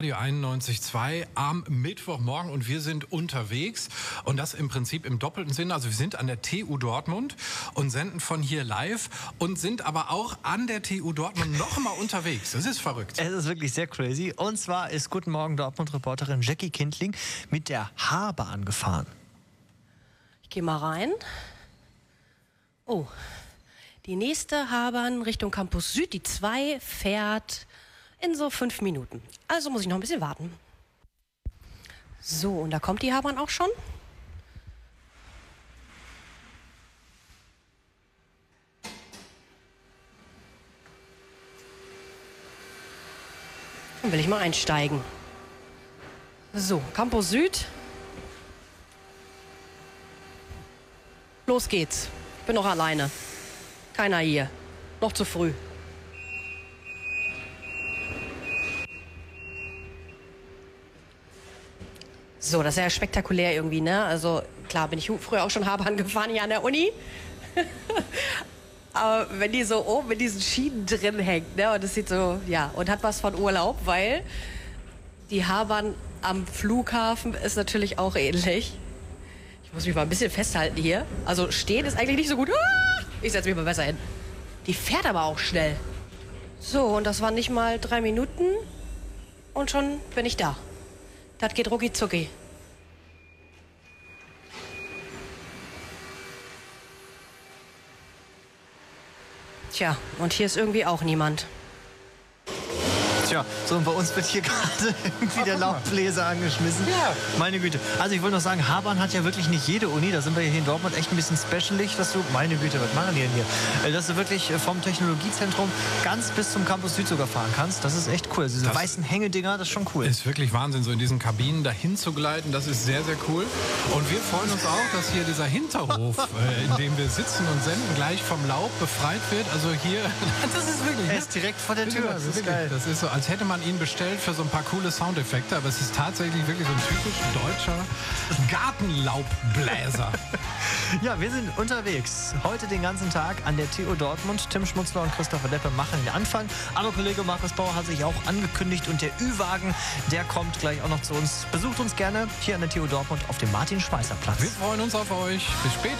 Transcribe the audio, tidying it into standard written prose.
Radio 91.2 am Mittwochmorgen und wir sind unterwegs und das im Prinzip im doppelten Sinne. Also wir sind an der TU Dortmund und senden von hier live und sind aber auch an der TU Dortmund noch mal unterwegs. Das ist verrückt. Es ist wirklich sehr crazy. Und zwar ist Guten Morgen Dortmund-Reporterin Jackie Kindling mit der H-Bahn gefahren. Ich gehe mal rein. Oh, die nächste H-Bahn Richtung Campus Süd, die 2 fährt in so 5 Minuten. Also muss ich noch ein bisschen warten. So, und da kommt die H-Bahn auch schon. Dann will ich mal einsteigen. So, Campus Süd. Los geht's. Bin noch alleine. Keiner hier. Noch zu früh. So, das ist ja spektakulär irgendwie, ne? Also klar, bin ich früher auch schon H-Bahn gefahren hier an der Uni. Aber wenn die so oben in diesen Schienen drin hängt, ne? Und das sieht so, ja, und hat was von Urlaub, weil die H-Bahn am Flughafen ist natürlich auch ähnlich. Ich muss mich mal ein bisschen festhalten hier. Also stehen ist eigentlich nicht so gut. Ich setze mich mal besser hin. Die fährt aber auch schnell. So, und das waren nicht mal 3 Minuten und schon bin ich da. Das geht rucki zucki. Tja, und hier ist irgendwie auch niemand. Tja, so und bei uns wird hier gerade irgendwie der Laubbläser angeschmissen. Ja. Meine Güte. Also ich wollte noch sagen, H-Bahn hat ja wirklich nicht jede Uni. Da sind wir hier in Dortmund echt ein bisschen specialig, dass du, meine Güte, was machen die denn hier? Dass du wirklich vom Technologiezentrum ganz bis zum Campus Süd sogar fahren kannst. Das ist echt cool. Also diese weißen Hängedinger, das ist schon cool. Ist wirklich Wahnsinn, so in diesen Kabinen dahin zu gleiten. Das ist sehr, sehr cool. Und wir freuen uns auch, dass hier dieser Hinterhof, in dem wir sitzen und senden, gleich vom Laub befreit wird. Also hier, das ist wirklich... Er ist direkt vor der Tür. Das ist geil. Das ist so, als hätte man ihn bestellt für so ein paar coole Soundeffekte, aber es ist tatsächlich wirklich so ein typisch deutscher Gartenlaubbläser. Ja, wir sind unterwegs. Heute den ganzen Tag an der TU Dortmund. Tim Schmutzler und Christopher Deppe machen den Anfang. Aber Kollege Markus Bauer hat sich auch angekündigt und der Ü-Wagen, der kommt gleich auch noch zu uns. Besucht uns gerne hier an der TU Dortmund auf dem Martin-Schweißer-Platz. Wir freuen uns auf euch. Bis später.